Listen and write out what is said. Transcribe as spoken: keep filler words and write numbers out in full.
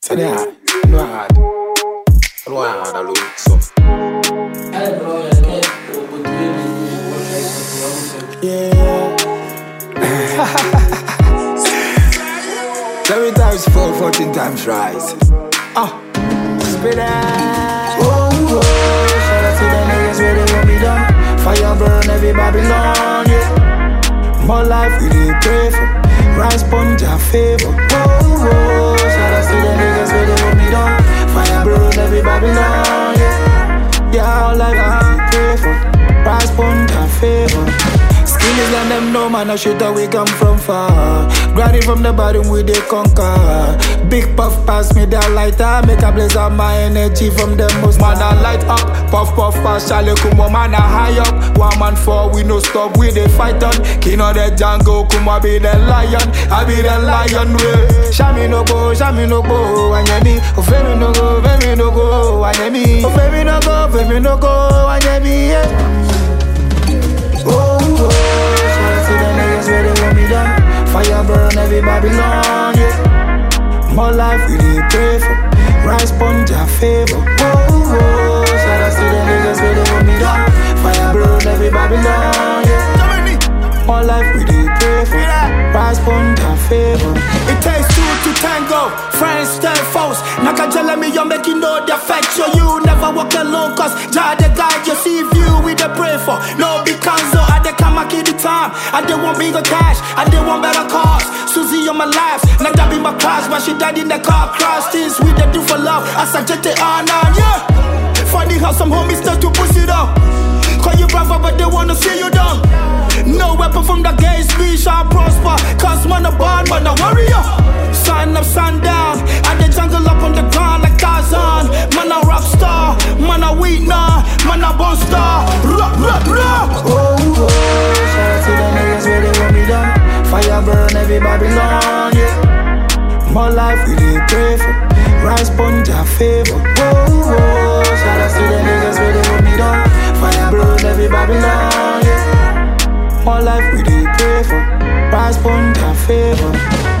So they hard, no hard. No hard, I look so. Yeah. Seven times four, fourteen times rise. Ah, spit out. Oh, oh, shout out to the niggas where they want me done. Fire burn every Babylon, yeah. More life we dey pray for. Rise sponge a favor. Oh, oh, shout out to the niggas where they want me done. Fire burn every Babylon, yeah. Yeah, all life we dey pray for. Rise sponge a favor. Skill is let them know, man, I shoot that we come from far. Granny from the bottom, we dey conquer. Big puff pass me that lighter. Make a blaze up my energy from the most. Man, I light up. Puff, puff, pass, Charlie Kumbo, man, I high up. One man four, we no stop, we dey fight on. King of the jungle, Kuma be the lion. I be the lion, way. Shami no go, Shami no go, Anyemi. Ofemi no go, Femi no go, Anyemi. Ofemi no go, Femi no go, Anyemi, yeah. Oh, oh, shout out to the niggas where they want me done. Fire burn every Babylon, yeah. More life we dey pray for. Rise sponge a favor. Oh, oh, shout out to the niggas where they want me done. Fire burn every Babylon, yeah. More life we dey pray for. Rise sponge a favor. It takes two to tango, friends turn foes. Naka tell me you're making no defect. So you never walk alone, cause Jah the guide you see view we dey pray for. No big canzo, I dey come at the time. I dey want bigger cash, I dey want better cars. Susie on my life, not that be my class, but she died in the car crash. Things we dey do for love, I suggest it on and yeah. Funny how some homies start to push it up. Call you brother, but they wanna see you down. No weapon from the gates, we shall prosper. Cause man a bond, man a warrior. Sun up, sun down, and the jungle up on the ground like Tarzan. Man a rock star, man a weed nah, man a bone star. Rah, rah, rah. Oh, oh, shout out to the niggas where they want me done. Fire burn every Babylon, yeah. More life we dey pray for. Rise sponge a favor. Oh, oh, shout out to the niggas where they want me done. Fire burn every Babylon, yeah. More life we dey pray for. Rise sponge a favor.